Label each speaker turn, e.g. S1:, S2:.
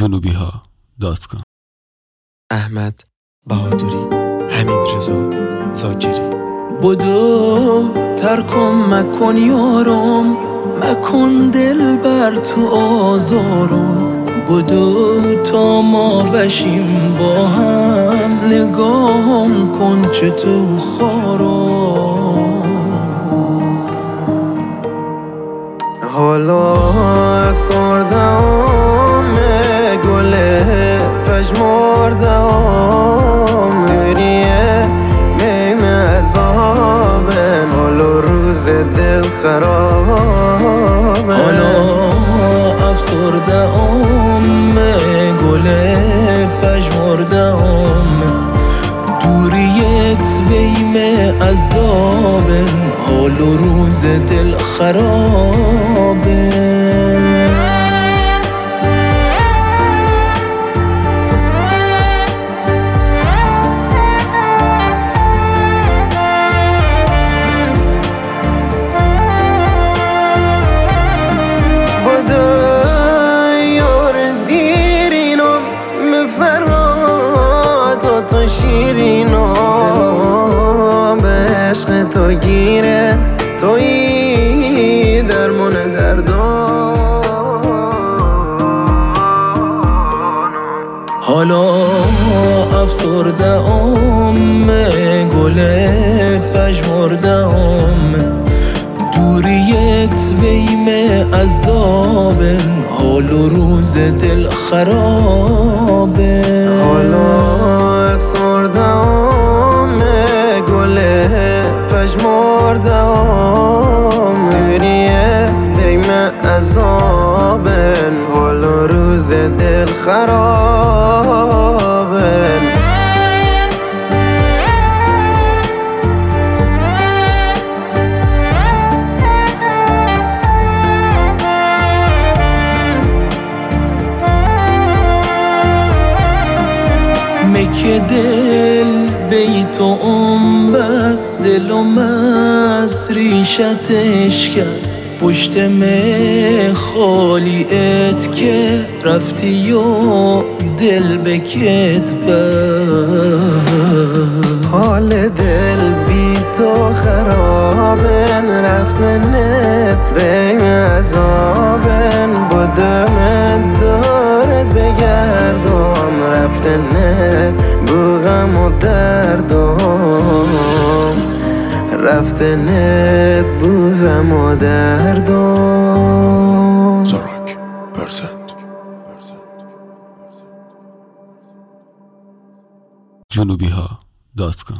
S1: junubihha.com.
S2: احمد بهادری، حمیدرضا زاکری.
S3: بدو ترکم مکن یارم، مکن دل بر تو آزارم. بدو تا ما بشیم با هم، نگاهم کن چه تو خارم.
S2: حالا افسردم گله پشمردم، میریه میم عذابن، حالا روز دل خرابن.
S3: حالا افسردم گله پشمردم، دوریت بیم عذابن، حال و روز دل خرابن.
S2: تو شیرینا به عشق تو گیره، تویی درمان دردان.
S3: حالا افسردم گله پشمردم، دوریت بیم عذابن، حال و روز دل خرابن.
S2: حالا افسردم گله پشمردم، میریه بیم عذابن، حال و روز دل خرابن.
S3: که دل بیتو بست، دلم از ریشت اشکست، پشت خالیت که رفتی و دل به کت بست.
S2: حال دل بی تو خرابن، رفتنت بیم عذابن، بدمت دارت بگردم، رفتنت بو غم و دردم، رفتنت بو غم و دردم.
S1: Zorak %. junubihha.com